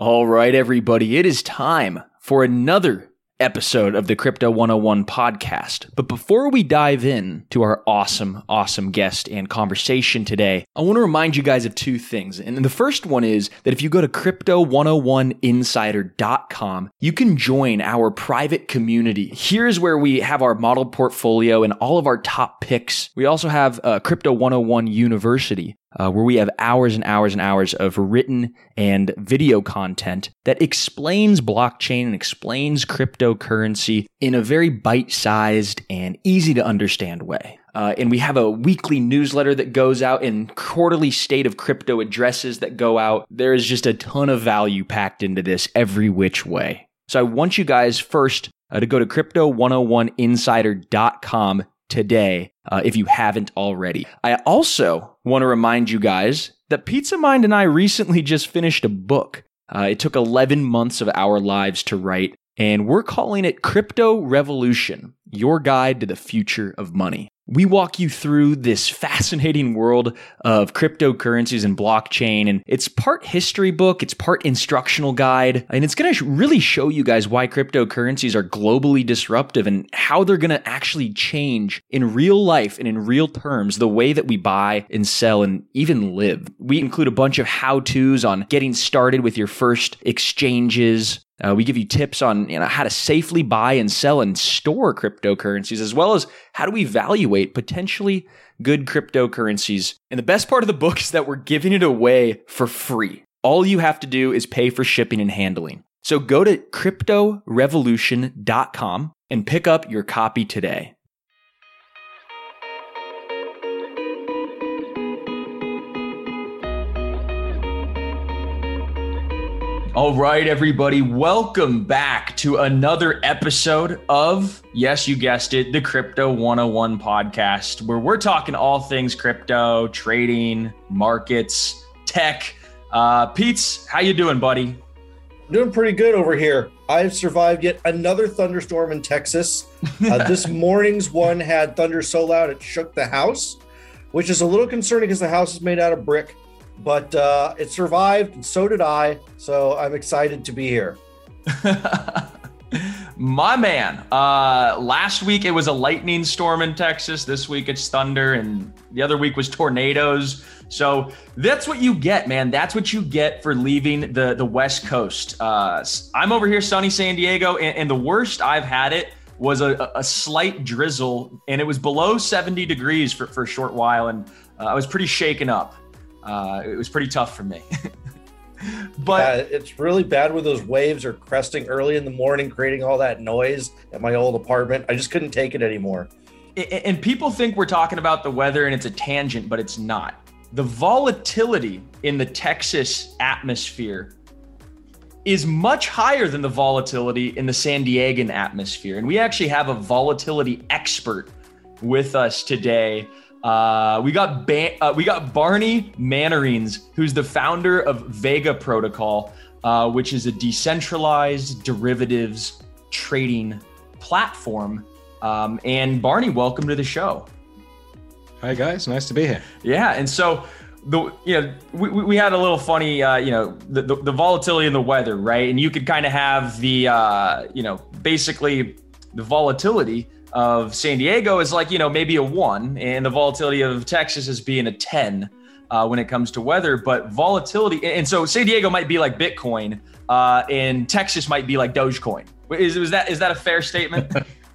All right, everybody, it is time for another episode of the Crypto 101 podcast. But before we dive in to our awesome guest and conversation today, I want to remind you guys of two things. And the first one is that if you go to crypto101insider.com, you can join our private community. Here's where we have our model portfolio and all of our top picks. We also have Crypto 101 University, where we have hours and hours and hours of written and video content that explains blockchain and explains cryptocurrency in a very bite-sized and easy to understand way. And we have a weekly newsletter that goes out and quarterly state of crypto addresses that go out. There is just a ton of value packed into this every which way. So I want you guys first to go to crypto101insider.com today, if you haven't already. I also want to remind you guys that Pizza Mind and I recently just finished a book. It took 11 months of our lives to write, and we're calling it Crypto Revolution, Your Guide to the Future of Money. We walk you through this fascinating world of cryptocurrencies and blockchain, and it's part history book, it's part instructional guide, and it's going to really show you guys why cryptocurrencies are globally disruptive and how they're going to actually change in real life and in real terms the way that we buy and sell and even live. We include a bunch of how-tos on getting started with your first exchanges. We give you tips on how to safely buy and sell and store cryptocurrencies, as well as how to evaluate potentially good cryptocurrencies. And the best part of the book is that we're giving it away for free. All you have to do is pay for shipping and handling. So go to cryptorevolution.com and pick up your copy today. All right, everybody, welcome back to another episode of, yes, you guessed it, the Crypto 101 podcast, where we're talking all things crypto, trading, markets, tech. Pete's, how you doing, buddy? Doing pretty good over here. I've survived yet another thunderstorm in Texas. This morning's one had thunder so loud it shook the house, which is a little concerning because the house is made out of brick. But it survived, and so did I. So I'm excited to be here. My man, last week it was a lightning storm in Texas. This week it's thunder, and the other week was tornadoes. So that's what you get, man. That's what you get for leaving the West Coast. I'm over here, sunny San Diego, and the worst I've had it was a slight drizzle, and it was below 70 degrees for a short while, and I was pretty shaken up. It was pretty tough for me. But it's really bad when those waves are cresting early in the morning, creating all that noise at my old apartment. I just couldn't take it anymore. And people think we're talking about the weather and it's a tangent, but it's not. The volatility in the Texas atmosphere is much higher than the volatility in the San Diegan atmosphere. And we actually have a volatility expert with us today. We got Barney Mannarines, who's the founder of Vega Protocol, which is a decentralized derivatives trading platform. And Barney, welcome to the show. Hi guys, nice to be here. Yeah, and so we had a little funny, the volatility in the weather, right? And you could kind of have the, basically the volatility of San Diego is like, maybe a 1, and the volatility of Texas is being a 10 when it comes to weather. But volatility, and so San Diego might be like Bitcoin, and Texas might be like Dogecoin. Is that a fair statement?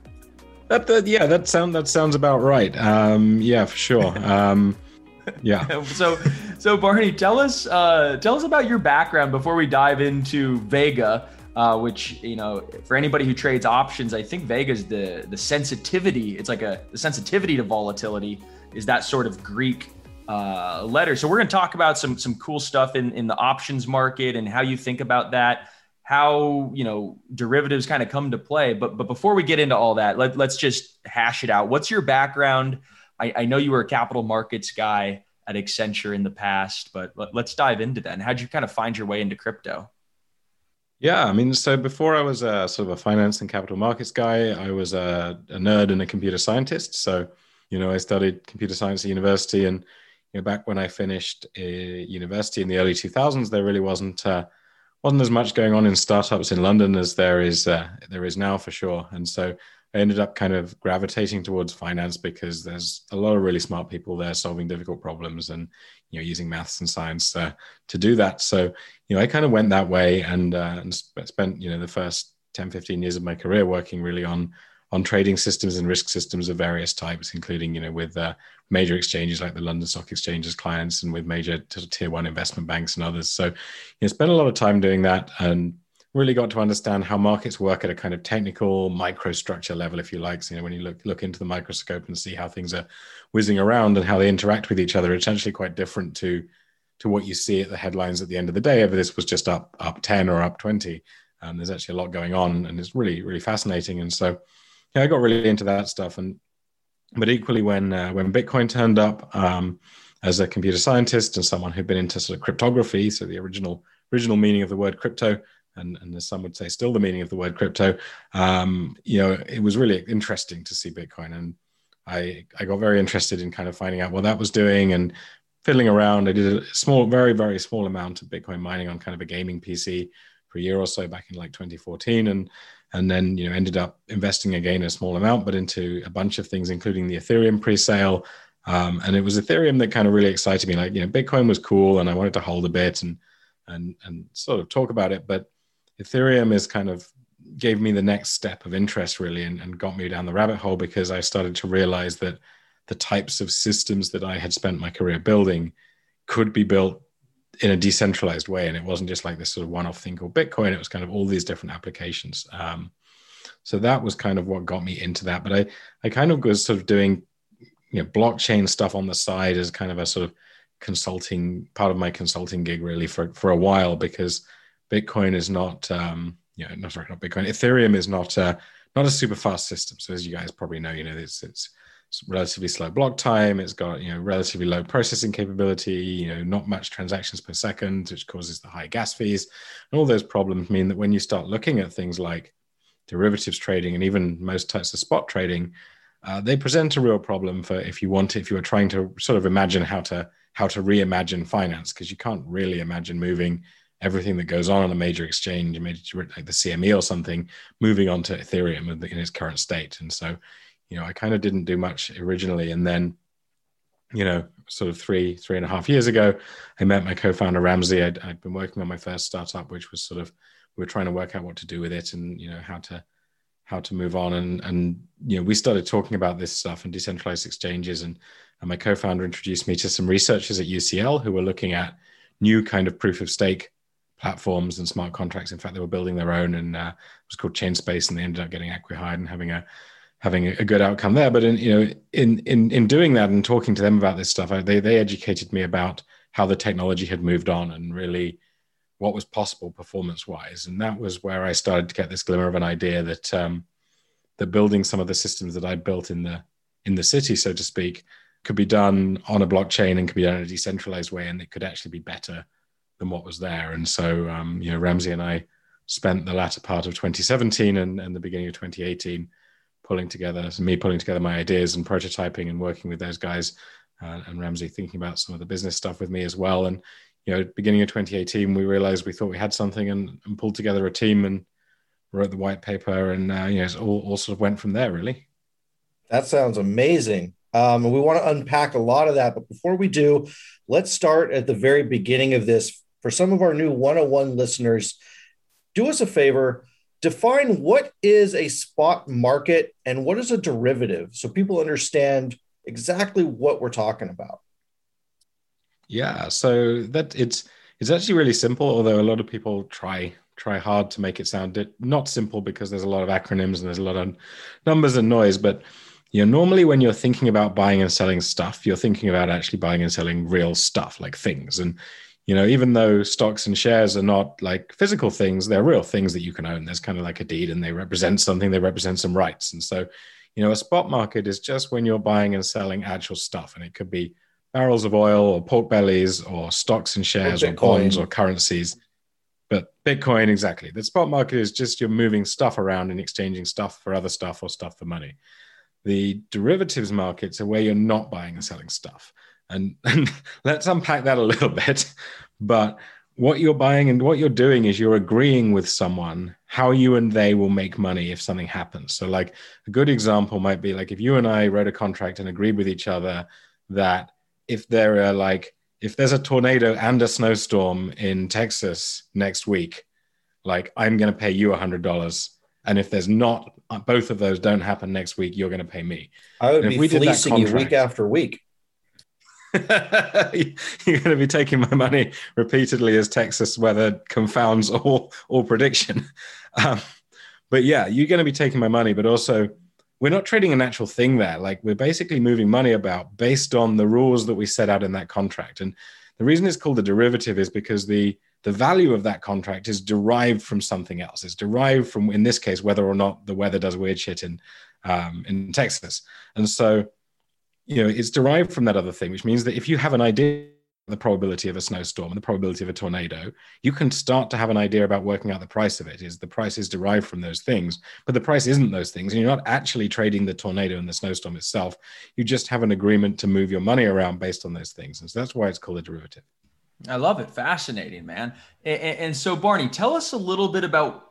That sounds about right. Yeah, for sure. Yeah. So Barney, tell us about your background before we dive into Vega. Which, for anybody who trades options, I think Vega's the sensitivity. It's like the sensitivity to volatility is that sort of Greek letter. So we're going to talk about some cool stuff in the options market and how you think about that, how, derivatives kind of come to play. But before we get into all that, let's just hash it out. What's your background? I know you were a capital markets guy at Accenture in the past, but let's dive into that. And how'd you kind of find your way into crypto? Yeah, so before I was a sort of a finance and capital markets guy, I was a nerd and a computer scientist. So, I studied computer science at university, and back when I finished university in the early 2000s, there really wasn't wasn't as much going on in startups in London as there is now for sure. And so I ended up kind of gravitating towards finance because there's a lot of really smart people there solving difficult problems and using maths and science to do that. So I kind of went that way and spent the first 10, 15 years of my career working really on trading systems and risk systems of various types, including with major exchanges like the London Stock Exchange as clients and with major tier one investment banks and others. So spent a lot of time doing that and really got to understand how markets work at a kind of technical microstructure level, if you like. So, when you look into the microscope and see how things are whizzing around and how they interact with each other, it's actually quite different to what you see at the headlines at the end of the day. If this was just up 10 or up 20, there's actually a lot going on, and it's really, really fascinating. And so I got really into that stuff. But equally, when Bitcoin turned up, as a computer scientist and someone who'd been into sort of cryptography, so the original meaning of the word crypto, and as some would say, still the meaning of the word crypto, it was really interesting to see Bitcoin. And I got very interested in kind of finding out what that was doing and fiddling around. I did a small, very, very small amount of Bitcoin mining on kind of a gaming PC for a year or so back in like 2014. And then, ended up investing again a small amount, but into a bunch of things, including the Ethereum pre-sale. And it was Ethereum that kind of really excited me. Like, Bitcoin was cool and I wanted to hold a bit and sort of talk about it. But Ethereum is kind of gave me the next step of interest really and got me down the rabbit hole, because I started to realize that the types of systems that I had spent my career building could be built in a decentralized way. And it wasn't just like this sort of one-off thing called Bitcoin. It was kind of all these different applications. So that was kind of what got me into that. But I kind of was sort of doing blockchain stuff on the side as kind of a sort of part of my consulting gig really for a while, because Bitcoin is not Bitcoin. Ethereum is not a super fast system. So as you guys probably know, it's relatively slow block time. It's got relatively low processing capability. Not much transactions per second, which causes the high gas fees. And all those problems mean that when you start looking at things like derivatives trading and even most types of spot trading, they present a real problem for if you were trying to sort of imagine how to reimagine finance, because you can't really imagine moving everything that goes on a major exchange, like the CME or something, moving on to Ethereum in its current state. And so, I kind of didn't do much originally. And then, sort of three and a half years ago, I met my co-founder, Ramsey. I'd been working on my first startup, which was sort of, we were trying to work out what to do with it and, how to move on. And we started talking about this stuff and decentralized exchanges. And my co-founder introduced me to some researchers at UCL who were looking at new kind of proof of stake platforms and smart contracts. In fact, they were building their own, and it was called Chainspace, and they ended up getting acqui-hired and having a good outcome there. But in doing that and talking to them about this stuff, they educated me about how the technology had moved on and really what was possible performance-wise. And that was where I started to get this glimmer of an idea that building some of the systems that I built in the city, so to speak, could be done on a blockchain and could be done in a decentralized way, and it could actually be better than what was there. And so, Ramsey and I spent the latter part of 2017 and the beginning of 2018 pulling together my ideas and prototyping and working with those guys, and Ramsey thinking about some of the business stuff with me as well. And, beginning of 2018, we realized we thought we had something and pulled together a team and wrote the white paper, and, it all sort of went from there, really. That sounds amazing. And we want to unpack a lot of that. But before we do, let's start at the very beginning of this. For some of our new 101 listeners, do us a favor, define what is a spot market and what is a derivative, so people understand exactly what we're talking about. Yeah, so that it's actually really simple, although a lot of people try hard to make it sound not simple, because there's a lot of acronyms and there's a lot of numbers and noise. But normally when you're thinking about buying and selling stuff, you're thinking about actually buying and selling real stuff, like things. And even though stocks and shares are not like physical things, they're real things that you can own. There's kind of like a deed, and they represent something, they represent some rights. And so, a spot market is just when you're buying and selling actual stuff. And it could be barrels of oil or pork bellies or stocks and shares or bonds or currencies. But Bitcoin, exactly. The spot market is just you're moving stuff around and exchanging stuff for other stuff or stuff for money. The derivatives markets are where you're not buying and selling stuff. And let's unpack that a little bit. But what you're buying and what you're doing is you're agreeing with someone how you and they will make money if something happens. So like a good example might be like if you and I wrote a contract and agreed with each other that if there's a tornado and a snowstorm in Texas next week, like I'm going to pay you $100. And if there's not, both of those don't happen next week, you're going to pay me. I would be fleecing you week after week. You're going to be taking my money repeatedly as Texas weather confounds all prediction. But yeah, you're going to be taking my money, but also we're not trading a natural thing there. Like we're basically moving money about based on the rules that we set out in that contract. And the reason it's called a derivative is because the value of that contract is derived from something else. It's derived from, in this case, whether or not the weather does weird shit in Texas. And so, it's derived from that other thing, which means that if you have an idea of the probability of a snowstorm and the probability of a tornado, you can start to have an idea about working out the price of it. The price is derived from those things, but the price isn't those things. And you're not actually trading the tornado and the snowstorm itself. You just have an agreement to move your money around based on those things. And so that's why it's called a derivative. I love it. Fascinating, man. And so Barney, tell us a little bit about,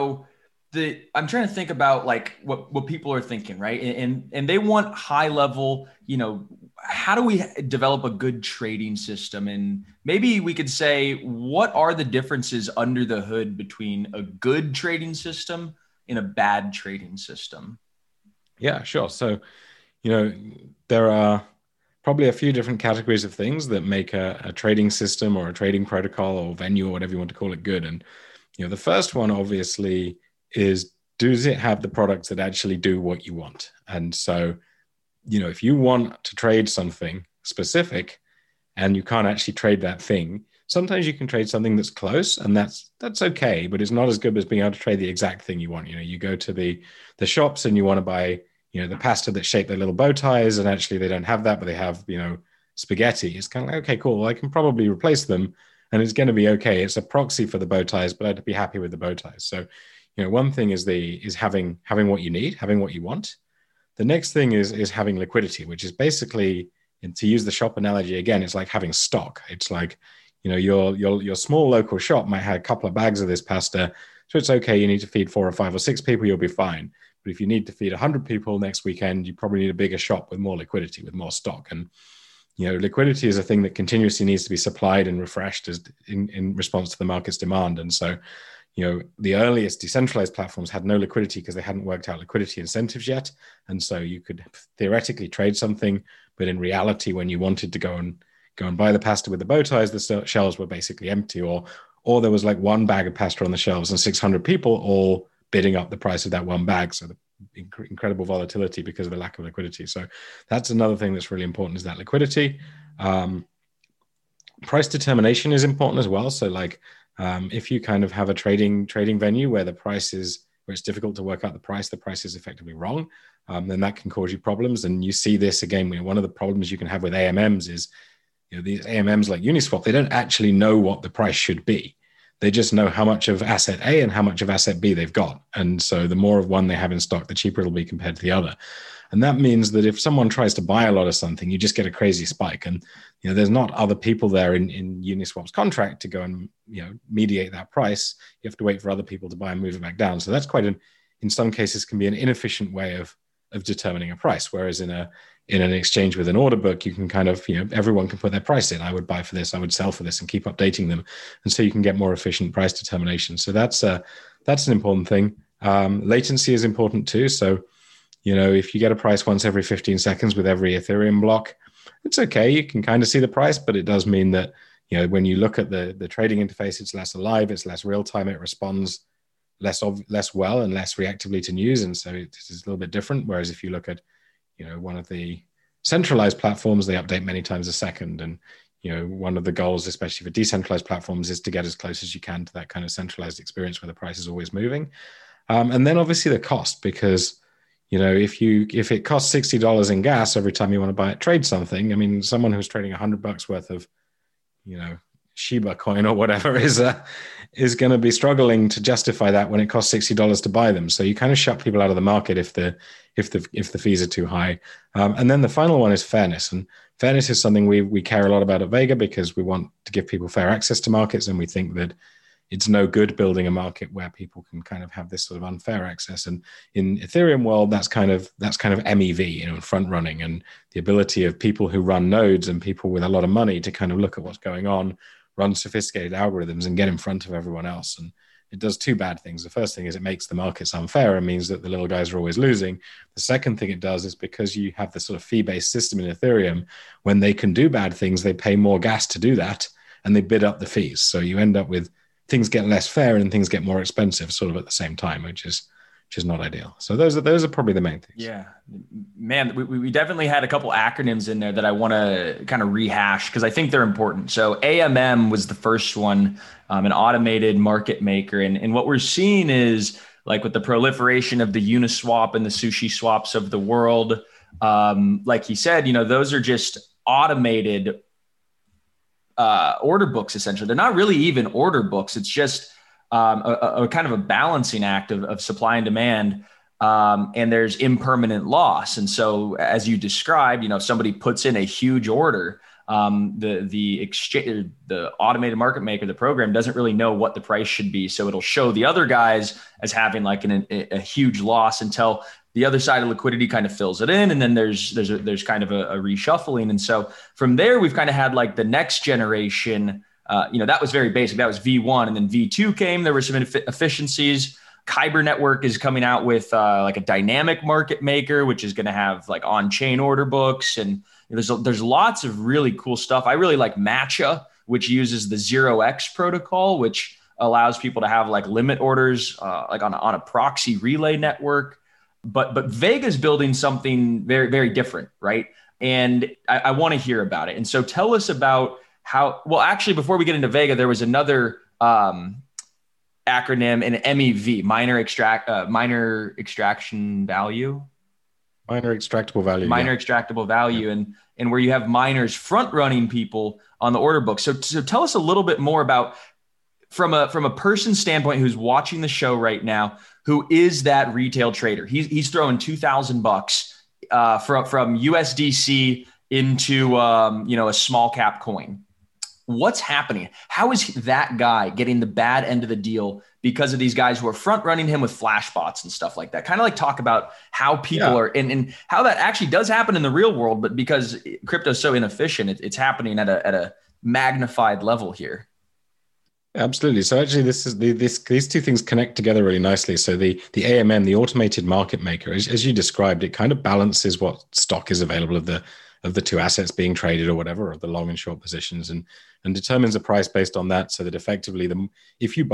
I'm trying to think about like what people are thinking, right? And they want high level, how do we develop a good trading system? And maybe we could say, what are the differences under the hood between a good trading system and a bad trading system? Yeah, sure. So, there are probably a few different categories of things that make a trading system or a trading protocol or venue or whatever you want to call it good. And, the first one obviously is, does it have the products that actually do what you want? And so, if you want to trade something specific and you can't actually trade that thing, sometimes you can trade something that's close and that's okay, but it's not as good as being able to trade the exact thing you want. You go to the shops and you want to buy, the pasta that shape their little bow ties, and actually they don't have that, but they have, spaghetti. It's kind of like, okay, cool. I can probably replace them and it's going to be okay. It's a proxy for the bow ties, but I'd be happy with the bow ties. So, one thing is having what you need, having what you want. The next thing is having liquidity, which is basically, and to use the shop analogy again, it's like having stock. It's like, your small local shop might have a couple of bags of this pasta, so it's okay. You need to feed 4 or 5 or 6 people, you'll be fine. But if you need to feed 100 people next weekend, you probably need a bigger shop with more liquidity, with more stock. And liquidity is a thing that continuously needs to be supplied and refreshed as in response to the market's demand. And so, the earliest decentralized platforms had no liquidity because they hadn't worked out liquidity incentives yet. And so you could theoretically trade something, but in reality, when you wanted to go and buy the pasta with the bow ties, the shelves were basically empty, or there was like one bag of pasta on the shelves and 600 people all bidding up the price of that one bag. So the incredible volatility because of the lack of liquidity. So that's another thing that's really important, is that liquidity. Price determination is important as well. So like, if you kind of have a trading venue where where it's difficult to work out the price is effectively wrong, then that can cause you problems. And you see this again, one of the problems you can have with AMMs is, these AMMs like Uniswap, they don't actually know what the price should be. They just know how much of asset A and how much of asset B they've got. And so the more of one they have in stock, the cheaper it'll be compared to the other. And that means that if someone tries to buy a lot of something, you just get a crazy spike. And there's not other people there in Uniswap's contract to go and mediate that price. You have to wait for other people to buy and move it back down. So that's in some cases can be an inefficient way of determining a price. Whereas in an exchange with an order book, you can kind of, everyone can put their price in. I would buy for this, I would sell for this, and keep updating them. And so you can get more efficient price determination. So that's an important thing. Latency is important too. So, if you get a price once every 15 seconds with every Ethereum block, it's okay. You can kind of see the price, but it does mean that, when you look at the trading interface, it's less alive, it's less real time, it responds less well and less reactively to news. And so it's a little bit different. Whereas if you look at, one of the centralized platforms, they update many times a second. And, one of the goals, especially for decentralized platforms, is to get as close as you can to that kind of centralized experience where the price is always moving. And then obviously the cost, because, if it costs $60 in gas every time you want to trade something, I mean, someone who's trading $100 worth of, Shiba coin or whatever is going to be struggling to justify that when it costs $60 to buy them. So you kind of shut people out of the market if the fees are too high. And then the final one is fairness. And fairness is something we care a lot about at Vega because we want to give people fair access to markets, and we think that it's no good building a market where people can kind of have this sort of unfair access. And in Ethereum world, that's kind of MEV, front running, and the ability of people who run nodes and people with a lot of money to kind of look at what's going on, run sophisticated algorithms, and get in front of everyone else. And it does two bad things. The first thing is it makes the markets unfair and means that the little guys are always losing. The second thing it does is because you have this sort of fee-based system in Ethereum, when they can do bad things, they pay more gas to do that, and they bid up the fees. So you end up with things get less fair and things get more expensive sort of at the same time, which is not ideal. So those are probably the main things. Yeah, man, we definitely had a couple acronyms in there that I want to kind of rehash because I think they're important. So AMM was the first one, an automated market maker. And what we're seeing is like with the proliferation of the Uniswap and the Sushi Swaps of the world, like he said, those are just automated order books, essentially. They're not really even order books. It's just a kind of a balancing act of supply and demand. And there's impermanent loss. And so as you described, if somebody puts in a huge order, the automated market maker, the program doesn't really know what the price should be. So it'll show the other guys as having like a huge loss until the other side of liquidity kind of fills it in. And then there's kind of a reshuffling. And so from there, we've kind of had like the next generation, that was very basic. That was V1. And then V2 came, there were some efficiencies. Kyber Network is coming out with like a dynamic market maker, which is going to have like on-chain order books. And there's lots of really cool stuff. I really like Matcha, which uses the 0x protocol, which allows people to have like limit orders like on a proxy relay network. But Vega's building something very, very different, right? And I want to hear about it. And so tell us about actually, before we get into Vega, there was another acronym, an MEV, minor extraction value. Minor extractable value. Extractable value. Yeah. And where you have miners front running people on the order book. So tell us a little bit more about from a person standpoint who's watching the show right now, who is that retail trader. He's throwing $2,000 from USDC into a small cap coin. What's happening? How is that guy getting the bad end of the deal because of these guys who are front running him with flash bots and stuff like that? Kind of like talk about how people are and how that actually does happen in the real world, but because crypto is so inefficient, it's happening at a magnified level here. Absolutely. So actually, these two things connect together really nicely. So the AMM, the automated market maker, as you described, it kind of balances what stock is available of the two assets being traded or whatever, or the long and short positions, and determines a price based on that. So that effectively, if you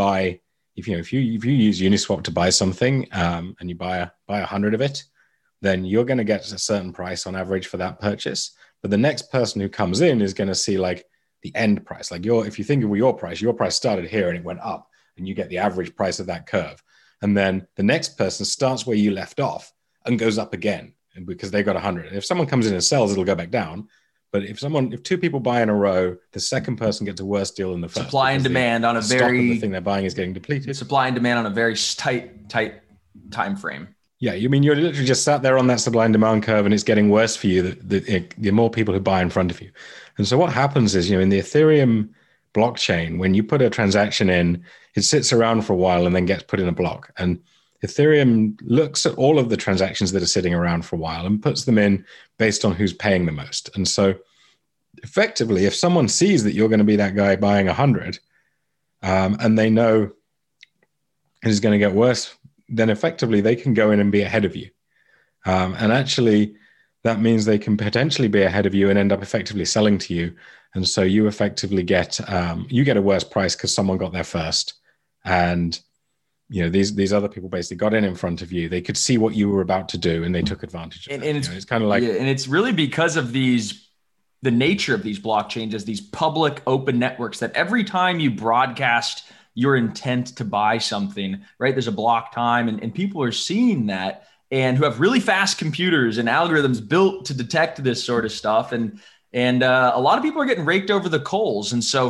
use Uniswap to buy something and you buy 100 of it, then you're going to get a certain price on average for that purchase. But the next person who comes in is going to see like the end price. Like if you think of your price started here and it went up, and you get the average price of that curve. And then the next person starts where you left off and goes up again, and because they got 100. And if someone comes in and sells, it'll go back down. But if two people buy in a row, the second person gets a worse deal than the first. Supply and demand on a very the thing they're buying is getting depleted. Supply and demand on a very tight time frame. Yeah, you mean you're literally just sat there on that supply and demand curve, and it's getting worse for you. The more people who buy in front of you, and so what happens is, in the Ethereum blockchain, when you put a transaction in, it sits around for a while and then gets put in a block. And Ethereum looks at all of the transactions that are sitting around for a while and puts them in based on who's paying the most. And so, effectively, if someone sees that you're going to be that guy buying 100, and they know it is going to get worse, then effectively they can go in and be ahead of you. And actually, that means they can potentially be ahead of you and end up effectively selling to you. And so you effectively get a worse price because someone got there first. And these other people basically got in front of you. They could see what you were about to do, and they took advantage of it. It's kind of like, and it's really because of the nature of these blockchains as these public open networks that every time you broadcast your intent to buy something, right, there's a block time, and people are seeing that, and who have really fast computers and algorithms built to detect this sort of stuff. And a lot of people are getting raked over the coals. And so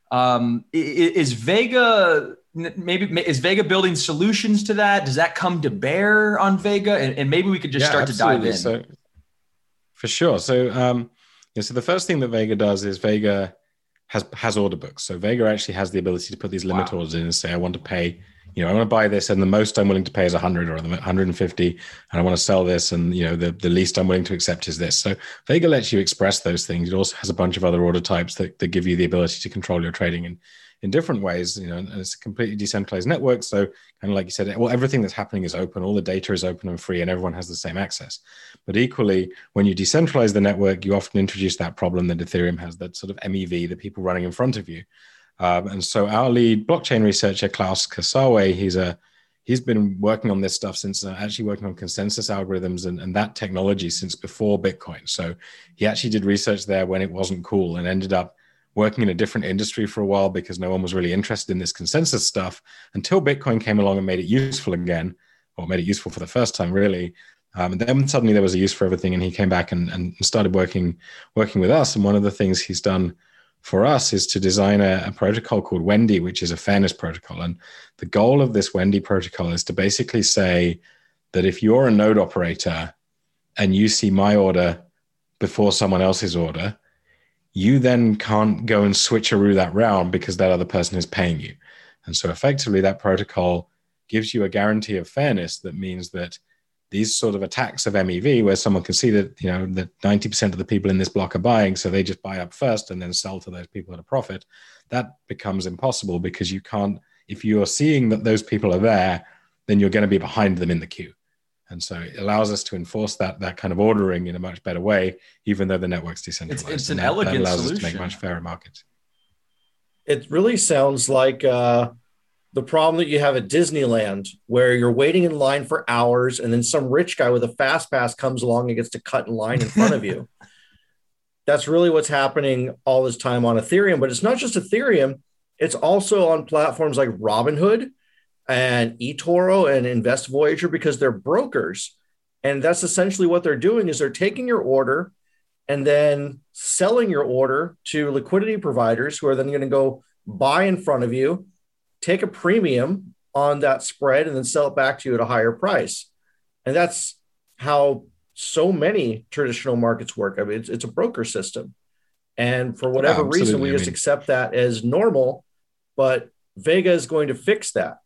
Is Vega is Vega building solutions to that? Does that come to bear on Vega? And maybe we could just start absolutely. to dive in. So, for sure. So, so the first thing that Vega does is Vega has order books. So Vega actually has the ability to put these limit orders in and say, I want to pay, I want to buy this, and the most I'm willing to pay is 100 or 150, and I want to sell this, and the least I'm willing to accept is this. So Vega lets you express those things. It also has a bunch of other order types that give you the ability to control your trading in different ways, and it's a completely decentralized network. So kind of like you said, well, everything that's happening is open, all the data is open and free, and everyone has the same access. But equally, when you decentralize the network, you often introduce that problem that Ethereum has, that sort of MEV, the people running in front of you. And so our lead blockchain researcher, Klaus Kasawe, he's been working on this stuff since actually working on consensus algorithms and that technology since before Bitcoin. So he actually did research there when it wasn't cool, and ended up working in a different industry for a while because no one was really interested in this consensus stuff until Bitcoin came along and made it useful again, or made it useful for the first time, really. And then suddenly there was a use for everything, and he came back and started working with us. And one of the things he's done for us is to design a protocol called Wendy, which is a fairness protocol. And the goal of this Wendy protocol is to basically say that if you're a node operator and you see my order before someone else's order, you then can't go and switcheroo that round because that other person is paying you. And so effectively that protocol gives you a guarantee of fairness that means that these sort of attacks of MEV, where someone can see that, that 90% of the people in this block are buying, so they just buy up first and then sell to those people at a profit, that becomes impossible because you can't, if you're seeing that those people are there, then you're going to be behind them in the queue. And so it allows us to enforce that kind of ordering in a much better way, even though the network's decentralized. It's an elegant that allows solution. us to make much fairer markets. It really sounds like the problem that you have at Disneyland, where you're waiting in line for hours, and then some rich guy with a fast pass comes along and gets to cut in line in front of you. That's really what's happening all this time on Ethereum. But it's not just Ethereum. It's also on platforms like Robinhood and eToro and Invest Voyager, because they're brokers. And that's essentially what they're doing, is they're taking your order and then selling your order to liquidity providers, who are then going to go buy in front of you, take a premium on that spread, and then sell it back to you at a higher price. And that's how so many traditional markets work. I mean, it's a broker system. And for whatever reason, we just accept that as normal, but Vega is going to fix that.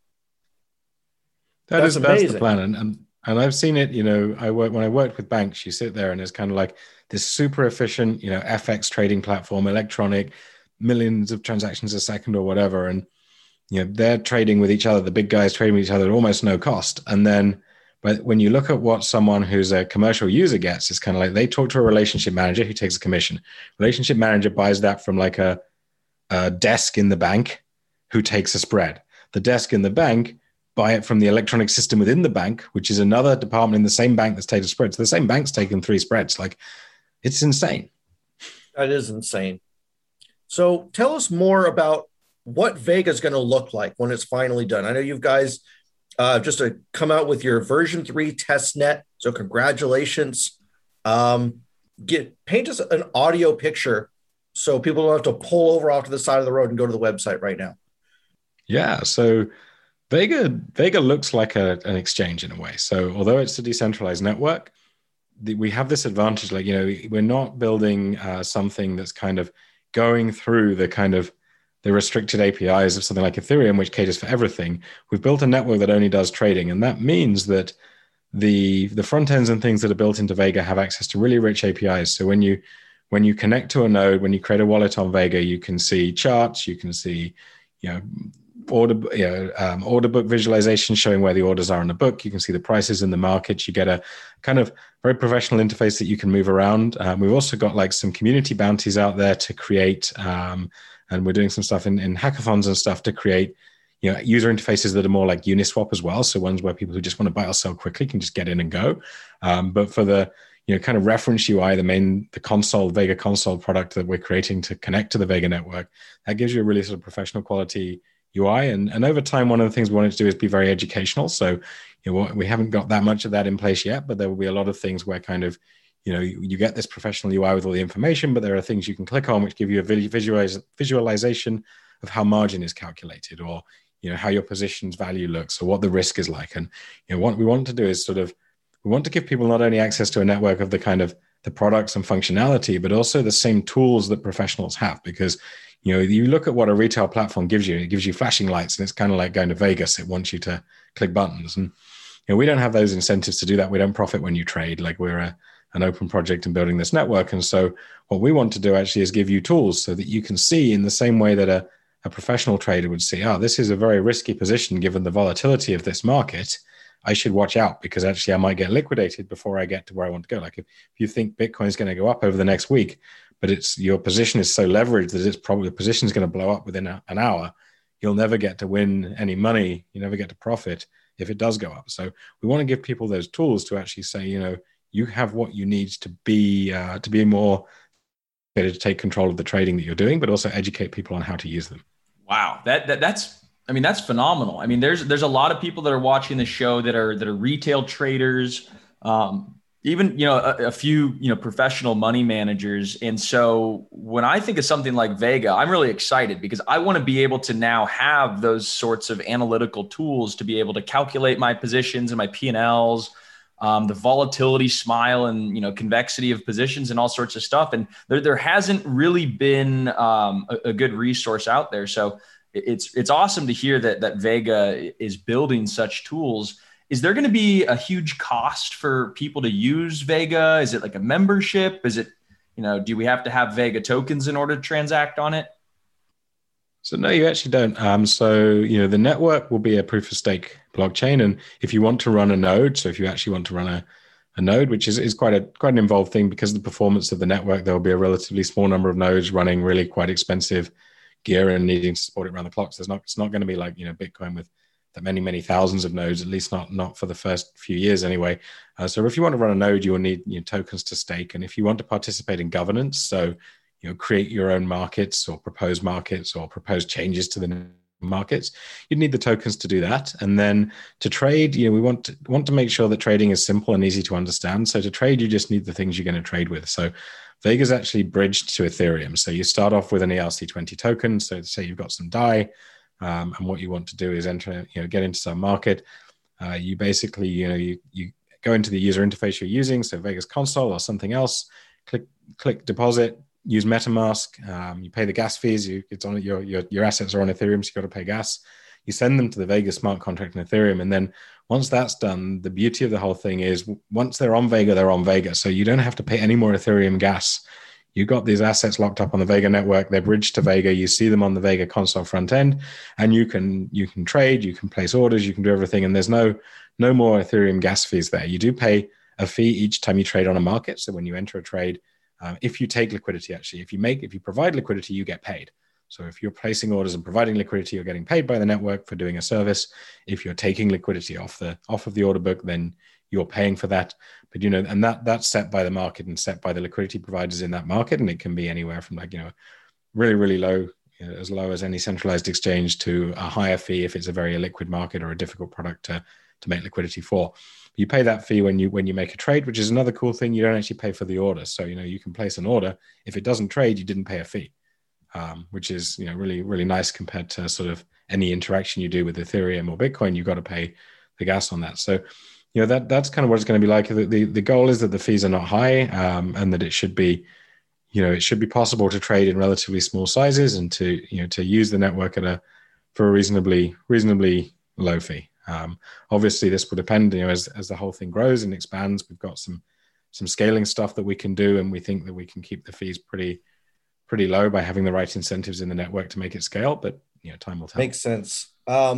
That's the plan. And I've seen it, when I worked with banks, you sit there and it's kind of like this super efficient, FX trading platform, electronic, millions of transactions a second or whatever. And, they're trading with each other. The big guys trading with each other at almost no cost. And then, but when you look at what someone who's a commercial user gets, it's kind of like they talk to a relationship manager who takes a commission. Relationship manager buys that from like a desk in the bank who takes a spread. The desk in the bank buy it from the electronic system within the bank, which is another department in the same bank that's taken a spread. So the same bank's taken 3 spreads. Like, it's insane. That is insane. So tell us more about what Vega is going to look like when it's finally done. I know you guys just to come out with your version 3 test net. So congratulations. Paint us an audio picture so people don't have to pull over off to the side of the road and go to the website right now. Yeah. So Vega looks like an exchange in a way. So although it's a decentralized network, we have this advantage. Like, we're not building something that's kind of going through the restricted APIs of something like Ethereum, which caters for everything. We've built a network that only does trading. And that means that the front ends and things that are built into Vega have access to really rich APIs. So when you connect to a node, when you create a wallet on Vega, you can see charts, you can see, order book visualization showing where the orders are in the book. You can see the prices in the market. You get a kind of very professional interface that you can move around. We've also got like some community bounties out there to create, and we're doing some stuff in hackathons and stuff to create, user interfaces that are more like Uniswap as well. So ones where people who just want to buy or sell quickly can just get in and go. But for the kind of reference UI, the console, Vega console product that we're creating to connect to the Vega network, that gives you a really sort of professional quality UI. And over time, one of the things we wanted to do is be very educational. So, we haven't got that much of that in place yet, but there will be a lot of things where kind of, you get this professional UI with all the information, but there are things you can click on which give you a visualization of how margin is calculated, or how your position's value looks, or what the risk is like. And what we want to do is we want to give people not only access to a network of the kind of the products and functionality, but also the same tools that professionals have. Because you look at what a retail platform gives you, it gives you flashing lights, and it's kind of like going to Vegas. It wants you to click buttons, and we don't have those incentives to do that. We don't profit when you trade. Like, we're an open project and building this network. And so what we want to do actually is give you tools so that you can see, in the same way that a professional trader would see, this is a very risky position given the volatility of this market. I should watch out, because actually I might get liquidated before I get to where I want to go. Like, if you think Bitcoin is going to go up over the next week, but your position is so leveraged that it's probably the position is going to blow up within an hour, you'll never get to win any money. You never get to profit if it does go up. So we want to give people those tools to actually say, you have what you need to be more to take control of the trading that you're doing, but also educate people on how to use them. Wow, that's phenomenal. I mean, there's a lot of people that are watching the show that are retail traders, even a few professional money managers. And so when I think of something like Vega, I'm really excited, because I want to be able to now have those sorts of analytical tools to be able to calculate my positions and my P&Ls. The volatility, smile, and convexity of positions and all sorts of stuff. And there hasn't really been a good resource out there. So it's awesome to hear that Vega is building such tools. Is there going to be a huge cost for people to use Vega? Is it like a membership? Is it, do we have to have Vega tokens in order to transact on it? So no, you actually don't. So the network will be a proof of stake blockchain, and if you want to run a node, so if you actually want to run a node, which is quite an involved thing, because of the performance of the network, there will be a relatively small number of nodes running really quite expensive gear and needing to support it around the clock. So it's not going to be like Bitcoin with that many thousands of nodes, at least not for the first few years anyway. So if you want to run a node, you will need tokens to stake, and if you want to participate in governance, so create your own markets or propose changes to the markets, you'd need the tokens to do that. And then to trade, we want to make sure that trading is simple and easy to understand. So to trade, you just need the things you're going to trade with. So Vega's actually bridged to Ethereum. So you start off with an ERC20 token. So say you've got some DAI, and what you want to do is get into some market. You basically, you go into the user interface you're using, so Vega's console or something else, click deposit, use MetaMask, you pay the gas fees, it's on your assets are on Ethereum, so you've got to pay gas. You send them to the Vega smart contract in Ethereum. And then once that's done, the beauty of the whole thing is once they're on Vega, they're on Vega. So you don't have to pay any more Ethereum gas. You got these assets locked up on the Vega network. They're bridged to Vega. You see them on the Vega console front end, and you can trade, you can place orders, you can do everything. And there's no more Ethereum gas fees there. You do pay a fee each time you trade on a market. So when you enter a trade, if you take liquidity, actually, if you provide liquidity, you get paid. So if you're placing orders and providing liquidity, you're getting paid by the network for doing a service. If you're taking liquidity off of the order book, then you're paying for that. But and that's set by the market and set by the liquidity providers in that market, and it can be anywhere from really, really low, as low as any centralized exchange, to a higher fee if it's a very illiquid market or a difficult product to make liquidity for. You pay that fee when you make a trade, which is another cool thing. You don't actually pay for the order. So you can place an order. If it doesn't trade, you didn't pay a fee, which is really, really nice compared to sort of any interaction you do with Ethereum or Bitcoin. You've got to pay the gas on that. So that's kind of what it's going to be like. The goal is that the fees are not high, and that it should be possible to trade in relatively small sizes and to use the network for a reasonably low fee. Obviously, this will depend, as the whole thing grows and expands. We've got some scaling stuff that we can do, and we think that we can keep the fees pretty low by having the right incentives in the network to make it scale. But time will tell. Makes sense.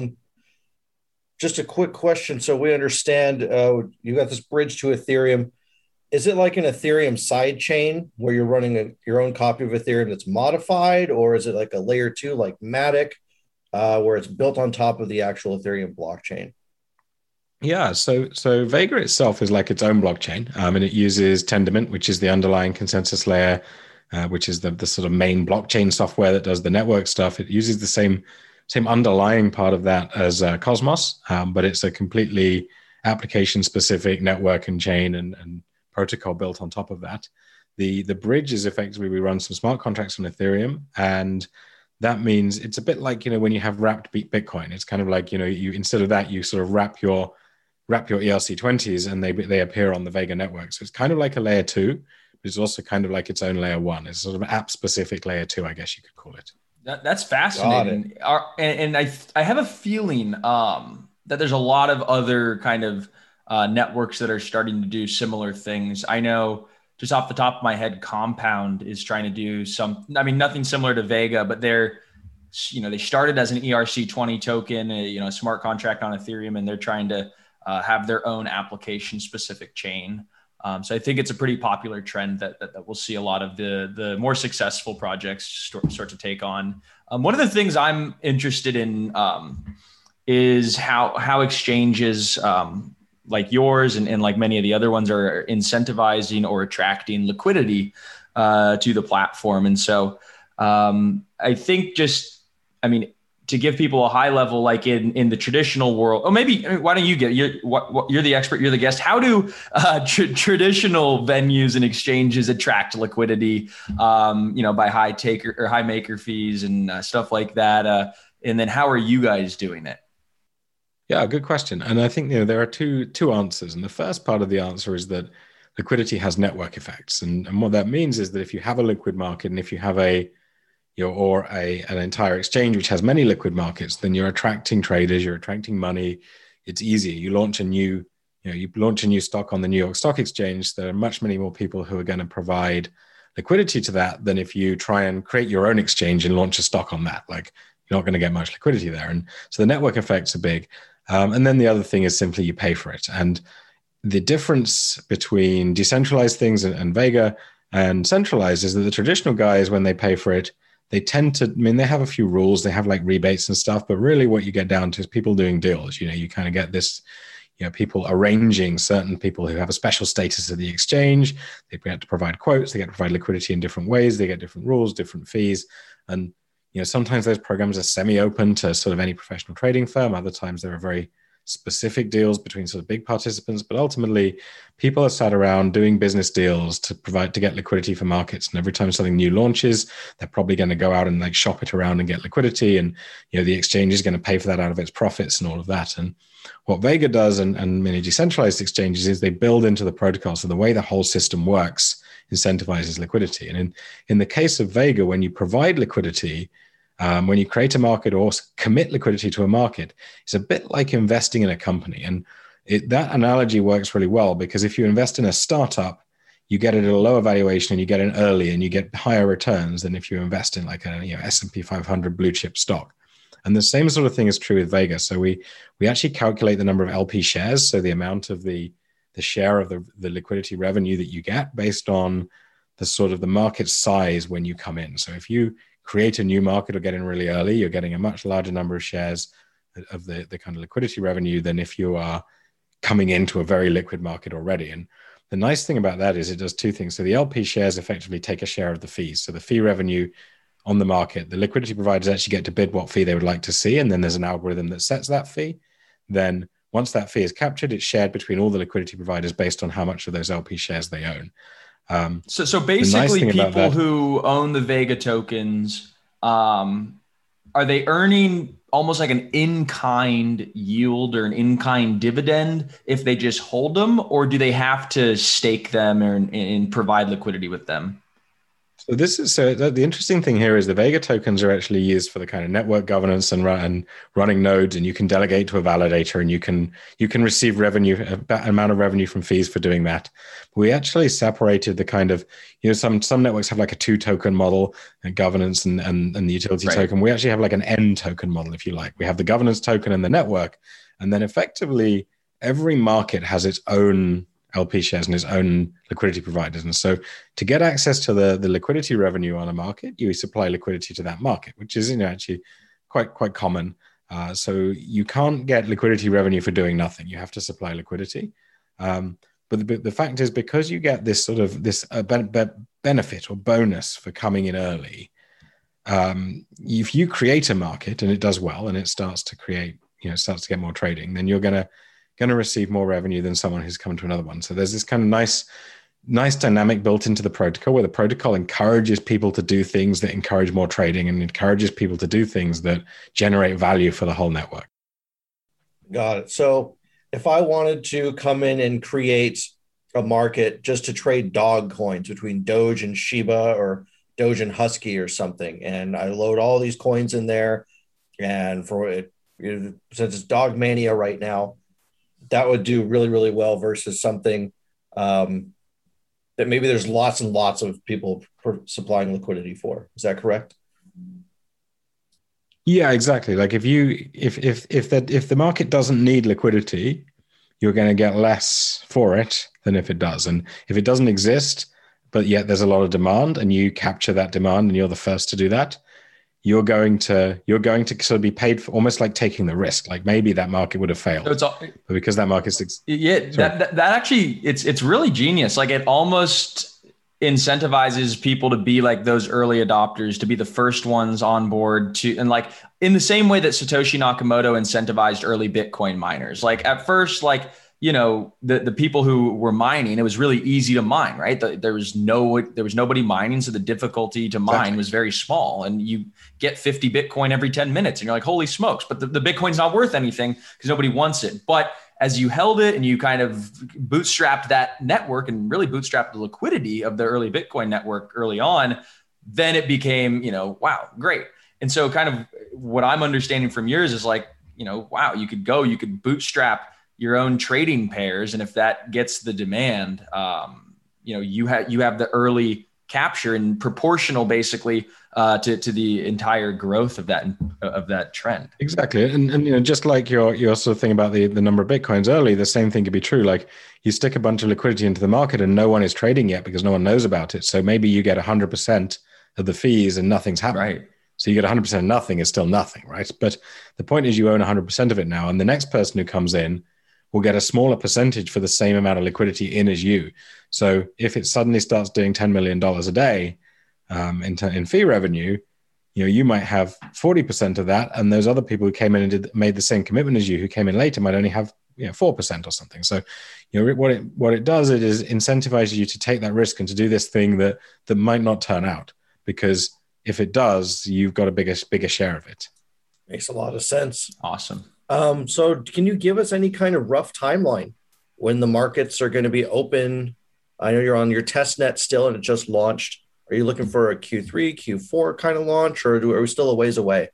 Just a quick question, so we understand. You got this bridge to Ethereum. Is it like an Ethereum side chain where you're running your own copy of Ethereum that's modified, or is it like a layer 2 like Matic? Where it's built on top of the actual Ethereum blockchain? Yeah, so Vega itself is like its own blockchain, and it uses Tendermint, which is the underlying consensus layer, which is the sort of main blockchain software that does the network stuff. It uses the same underlying part of that as Cosmos, but it's a completely application-specific network and chain and protocol built on top of that. The bridge is effectively, we run some smart contracts on Ethereum, and that means it's a bit like, when you have wrapped Bitcoin. It's kind of like, you instead of that, you sort of wrap your ERC20s and they appear on the Vega network. So it's kind of like a layer 2, but it's also kind of like its own layer 1. It's sort of app specific layer 2, I guess you could call it. That's fascinating. And I have a feeling that there's a lot of other kind of networks that are starting to do similar things. I know just off the top of my head, Compound is trying to do nothing similar to Vega, but they started as an ERC20 token, a smart contract on Ethereum, and they're trying to have their own application specific chain. So I think it's a pretty popular trend that we'll see a lot of the more successful projects start to take on. One of the things I'm interested in is how exchanges like yours and like many of the other ones are incentivizing or attracting liquidity to the platform. And so I think to give people a high level, like in the traditional world, why don't you you're the expert, you're the guest. How do traditional venues and exchanges attract liquidity, by high maker fees and stuff like that? And then how are you guys doing it? Yeah, good question. And I think there are two answers. And the first part of the answer is that liquidity has network effects. And what that means is that if you have a liquid market and if you have an entire exchange which has many liquid markets, then you're attracting traders, you're attracting money. It's easier. You launch a new stock on the New York Stock Exchange. There are many more people who are going to provide liquidity to that than if you try and create your own exchange and launch a stock on that. Like, you're not going to get much liquidity there. And so the network effects are big. And then the other thing is simply you pay for it. And the difference between decentralized things and Vega and centralized is that the traditional guys, when they pay for it, they tend to, they have a few rules, they have like rebates and stuff, but really what you get down to is people doing deals. You kind of get this, people arranging certain people who have a special status at the exchange. They get to provide quotes, they get to provide liquidity in different ways, they get different rules, different fees. And sometimes those programs are semi-open to sort of any professional trading firm. Other times there are very specific deals between sort of big participants, but ultimately people are sat around doing business deals to get liquidity for markets. And every time something new launches, they're probably going to go out and like shop it around and get liquidity. And, the exchange is going to pay for that out of its profits and all of that. And what Vega does and many decentralized exchanges is they build into the protocol. So the way the whole system works incentivizes liquidity. And in the case of Vega, when you provide liquidity, when you create a market or commit liquidity to a market, it's a bit like investing in a company. And that analogy works really well because if you invest in a startup, you get it at a lower valuation and you get in early and you get higher returns than if you invest in like a S&P 500 blue chip stock. And the same sort of thing is true with Vega. So we actually calculate the number of LP shares, so the amount of the share of the liquidity revenue that you get based on the sort of the market size when you come in. So if you create a new market or get in really early, you're getting a much larger number of shares of the kind of liquidity revenue than if you are coming into a very liquid market already. And the nice thing about that is it does two things. So the LP shares effectively take a share of the fees. So the fee revenue on the market, the liquidity providers actually get to bid what fee they would like to see. And then there's an algorithm that sets that fee. Then once that fee is captured, it's shared between all the liquidity providers based on how much of those LP shares they own. So basically people who own the Vega tokens, are they earning almost like an in-kind yield or an in-kind dividend if they just hold them, or do they have to stake them and provide liquidity with them? So the interesting thing here is the Vega tokens are actually used for the kind of network governance and running nodes, and you can delegate to a validator, and you can receive revenue, an amount of revenue from fees for doing that. We actually separated the kind of, some networks have like a 2-token model and governance and the utility token. We actually have like an N token model, if you like. We have the governance token and the network, and then effectively every market has its own LP shares and its own liquidity providers. And so to get access to the liquidity revenue on a market, you supply liquidity to that market, which is actually quite common. So you can't get liquidity revenue for doing nothing. You have to supply liquidity. But the fact is, because you get this sort of benefit or bonus for coming in early, if you create a market and it does well and it starts to create, starts to get more trading, then you're going to receive more revenue than someone who's come to another one. So there's this kind of nice nice dynamic built into the protocol where the protocol encourages people to do things that encourage more trading and encourages people to do things that generate value for the whole network. Got it. So if I wanted to come in and create a market just to trade dog coins between Doge and Shiba or Doge and Husky or something, and I load all these coins in there, and for it, since it's dog mania right now, that would do really, really well versus something that maybe there's lots and lots of people supplying liquidity for. Is that correct? Yeah, exactly. Like if the market doesn't need liquidity, you're going to get less for it than if it does. And if it doesn't exist, but yet there's a lot of demand and you capture that demand and you're the first to do that, you're going to sort of be paid for, almost like taking the risk. Like maybe that market would have failed, but because that market's that actually it's really genius. Like it almost incentivizes people to be like those early adopters, to be the first ones on board to, and like in the same way that Satoshi Nakamoto incentivized early Bitcoin miners. Like at first, like, you know, the people who were mining, it was really easy to mine, right? There was nobody mining. So the difficulty to mine was very small, and you get 50 Bitcoin every 10 minutes and you're like, holy smokes, but the Bitcoin's not worth anything because nobody wants it. But as you held it and you kind of bootstrapped that network and really bootstrapped the liquidity of the early Bitcoin network early on, then it became, you know, wow, great. And so kind of what I'm understanding from yours is like, you know, wow, you could bootstrap your own trading pairs. And if that gets the demand, you know, you have the early capture and proportional basically to the entire growth of that trend. Exactly. And you know, just like your sort of thing about the number of Bitcoins early, the same thing could be true. Like you stick a bunch of liquidity into the market and no one is trading yet because no one knows about it. So maybe you get 100% of the fees and nothing's happening. Right. So you get 100% of nothing is still nothing, right? But the point is you own 100% of it now, and the next person who comes in will get a smaller percentage for the same amount of liquidity in as you. So if it suddenly starts doing $10 million a day in fee revenue, you know, you might have 40% of that, and those other people who came in and made the same commitment as you, who came in later, might only have 4% or something. So, you know, what it does, it is incentivizes you to take that risk and to do this thing that might not turn out, because if it does, you've got a bigger share of it. Makes a lot of sense. Awesome. So can you give us any kind of rough timeline when the markets are going to be open? I know you're on your test net still and it just launched. Are you looking for a Q3, Q4 kind of launch, or are we still a ways away?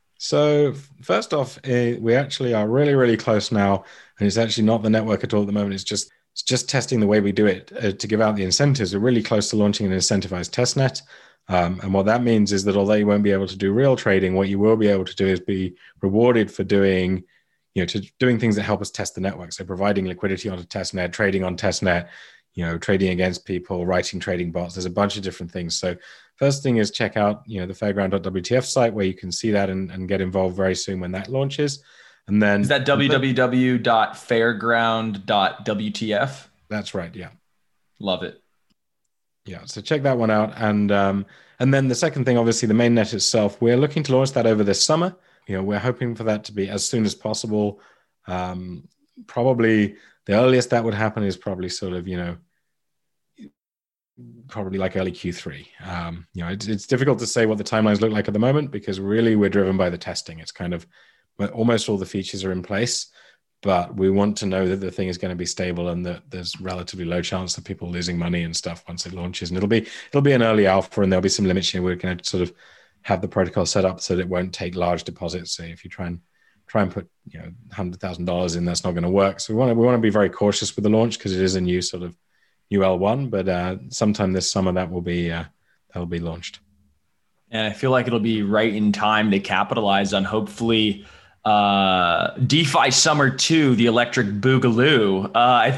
So first off, we actually are really, really close now. And it's actually not the network at all at the moment. It's just testing the way we do it to give out the incentives. We're really close to launching an incentivized test net. And what that means is that although you won't be able to do real trading, what you will be able to do is be rewarded for doing things that help us test the network. So providing liquidity onto testnet, trading on testnet, you know, trading against people, writing trading bots. There's a bunch of different things. So first thing is check out, you know, the fairground.wtf site where you can see that and get involved very soon when that launches. And then is that www.fairground.wtf? That's right. Yeah. Love it. Yeah, so check that one out. And then the second thing, obviously, the mainnet itself, we're looking to launch that over this summer. You know, we're hoping for that to be as soon as possible. Probably the earliest that would happen is probably sort of, you know, probably like early Q3. You know, it's difficult to say what the timelines look like at the moment because really we're driven by the testing. It's kind of almost all the features are in place, but we want to know that the thing is going to be stable and that there's relatively low chance of people losing money and stuff once it launches. And it'll be an early alpha, and there'll be some limits. You know, we're going to sort of have the protocol set up so that it won't take large deposits. So if you try and put, you know, $100,000 in, that's not going to work. So we want to be very cautious with the launch because it is a new sort of new L1. But sometime this summer that'll be launched. And I feel like it'll be right in time to capitalize on hopefully DeFi Summer 2, the Electric Boogaloo. I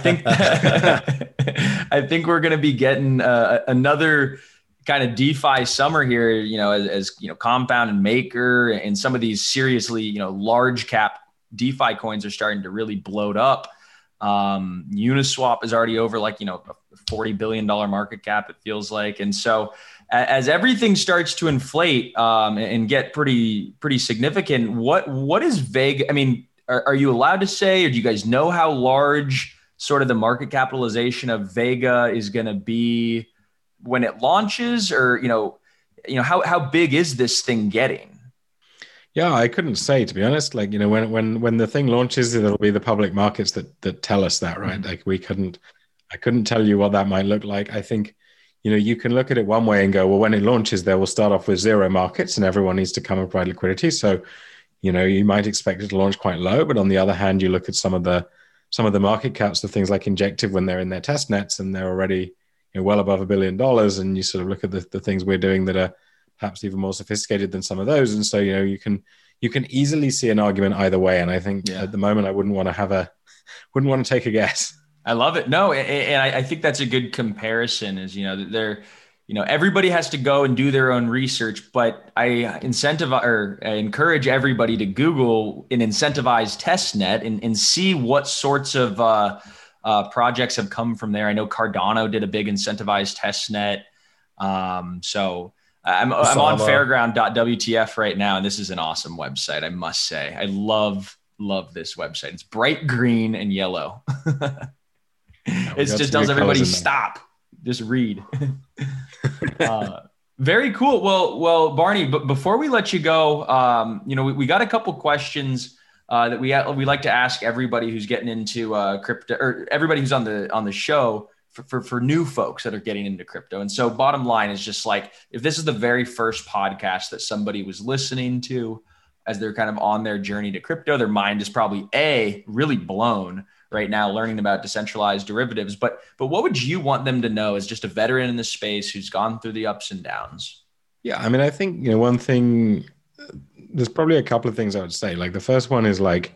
think we're going to be getting another kind of DeFi summer here, you know, as you know, Compound and Maker and some of these seriously, you know, large cap DeFi coins are starting to really bloat up. Uniswap is already over like, you know, a $40 billion market cap, it feels like. And so as everything starts to inflate and get pretty significant, what is Vega? I mean, are you allowed to say, or do you guys know how large sort of the market capitalization of Vega is going to be when it launches, or, how big is this thing getting? Yeah, I couldn't say, to be honest. Like, when the thing launches, it'll be the public markets that tell us that, right? Mm-hmm. Like I couldn't tell you what that might look like. I think, you can look at it one way and go, well, when it launches, they will start off with zero markets and everyone needs to come and provide liquidity. So, you might expect it to launch quite low, but on the other hand, you look at some of the market caps of things like Injective when they're in their test nets and they're already well above $1 billion, and you sort of look at the things we're doing that are perhaps even more sophisticated than some of those, and so you can easily see an argument either way. And I think at the moment, I wouldn't want to take a guess. I love it. No, and I think that's a good comparison. Is everybody has to go and do their own research, but I encourage everybody to Google an incentivized test net and see what sorts of projects have come from there. I know Cardano did a big incentivized test net. So I'm on fairground.wtf right now, and this is an awesome website, I must say. I love this website. It's bright green and yellow. It just tells everybody stop. Just read. Very cool. Well, Barney, but before we let you go, we got a couple questions that we like to ask everybody who's getting into crypto, or everybody who's on the show for new folks that are getting into crypto. And so bottom line is just like, if this is the very first podcast that somebody was listening to as they're kind of on their journey to crypto, their mind is probably really blown right now learning about decentralized derivatives. But what would you want them to know as just a veteran in the space who's gone through the ups and downs? Yeah, I mean, I think, one thing, there's probably a couple of things I would say. Like the first one is like,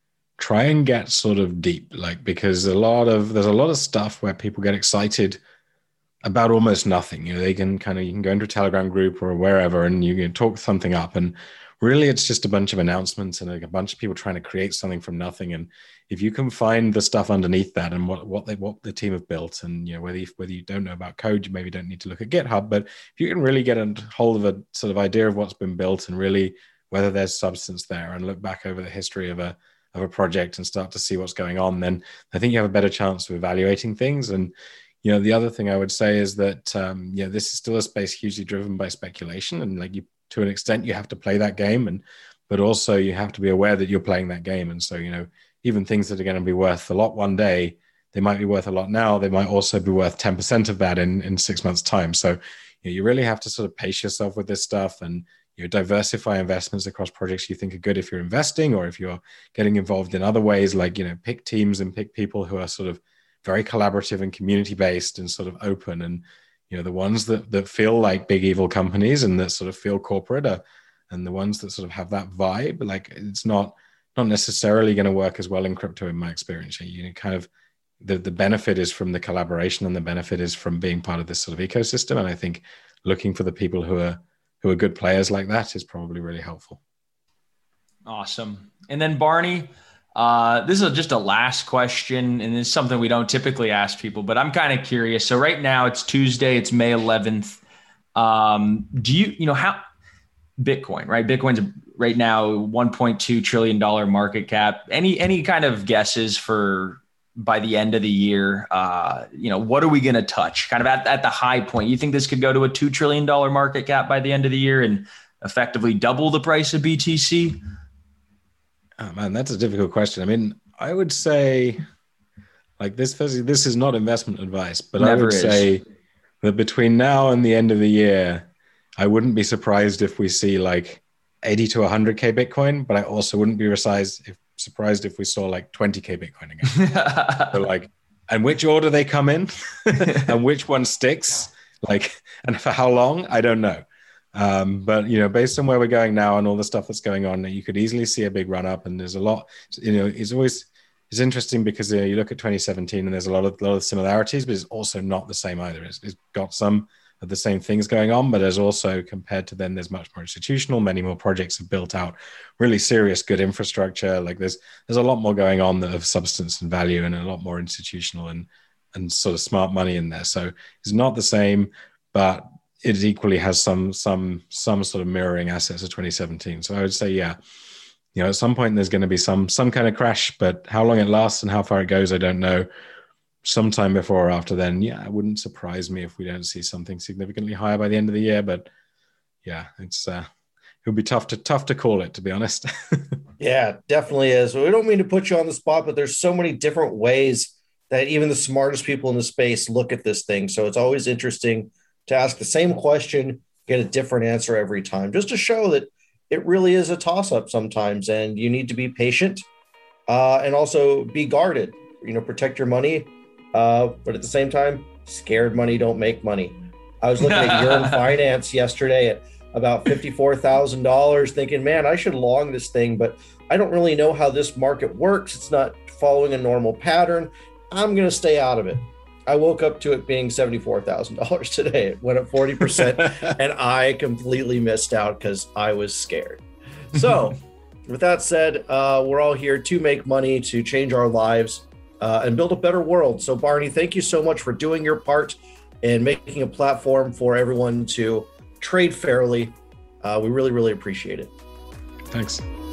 try and get sort of deep, like, because there's a lot of stuff where people get excited about almost nothing. You can go into a Telegram group or wherever and you can talk something up, and really it's just a bunch of announcements and a bunch of people trying to create something from nothing. And if you can find the stuff underneath that and what the team have built, and whether you don't know about code, you maybe don't need to look at GitHub, but if you can really get a hold of a sort of idea of what's been built and really whether there's substance there, and look back over the history of a project and start to see what's going on, then I think you have a better chance of evaluating things. And the other thing I would say is that this is still a space hugely driven by speculation, and like, to an extent you have to play that game, but also you have to be aware that you're playing that game. And so even things that are going to be worth a lot one day, they might be worth a lot now. They might also be worth 10% of that in 6 months' time. So you really have to sort of pace yourself with this stuff, and diversify investments across projects you think are good if you're investing, or if you're getting involved in other ways, like, pick teams and pick people who are sort of very collaborative and community based and sort of open. And, the ones that feel like big evil companies and that sort of feel corporate and the ones that sort of have that vibe, like, it's not necessarily going to work as well in crypto, in my experience. Kind of the benefit is from the collaboration, and the benefit is from being part of this sort of ecosystem. And I think looking for the people who are good players like that is probably really helpful. Awesome. And then Barney, this is just a last question, and it's something we don't typically ask people, but I'm kind of curious. So right now it's Tuesday, it's May 11th. Do you how Bitcoin, right? Bitcoin's right now $1.2 trillion market cap. Any kind of guesses for by the end of the year? What are we going to touch kind of at the high point? You think this could go to a $2 trillion market cap by the end of the year and effectively double the price of BTC? Oh man, that's a difficult question. I mean, I would say, like, this is not investment advice, but I would say that between now and the end of the year, I wouldn't be surprised if we see like 80 to 100K Bitcoin, but I also wouldn't be surprised if we saw like 20K Bitcoin again. So like, and which order they come in and which one sticks, like, and for how long, I don't know. But based on where we're going now and all the stuff that's going on, you could easily see a big run up. And there's a lot, it's interesting because you look at 2017 and there's a lot of similarities, but it's also not the same either. It's got some of the same things going on, but there's also, compared to then, there's much more institutional. Many more projects have built out really serious, good infrastructure. Like there's a lot more going on that of substance and value, and a lot more institutional and sort of smart money in there. So it's not the same, but it equally has some sort of mirroring assets of 2017. So I would say, yeah, at some point there's going to be some kind of crash, but how long it lasts and how far it goes, I don't know. Sometime before or after then, yeah, it wouldn't surprise me if we don't see something significantly higher by the end of the year. But yeah, it'll be tough to call it, to be honest. Yeah, definitely is. We don't mean to put you on the spot, but there's so many different ways that even the smartest people in the space look at this thing. So it's always interesting to ask the same question, get a different answer every time, just to show that it really is a toss-up sometimes, and you need to be patient and also be guarded. Protect your money, but at the same time, scared money don't make money. I was looking at Yearn Finance yesterday at about $54,000, thinking, man, I should long this thing, but I don't really know how this market works. It's not following a normal pattern. I'm going to stay out of it. I woke up to it being $74,000 today. It went up 40%, and I completely missed out because I was scared. So with that said, we're all here to make money, to change our lives, and build a better world. So Barney, thank you so much for doing your part in making a platform for everyone to trade fairly. We really, really appreciate it. Thanks.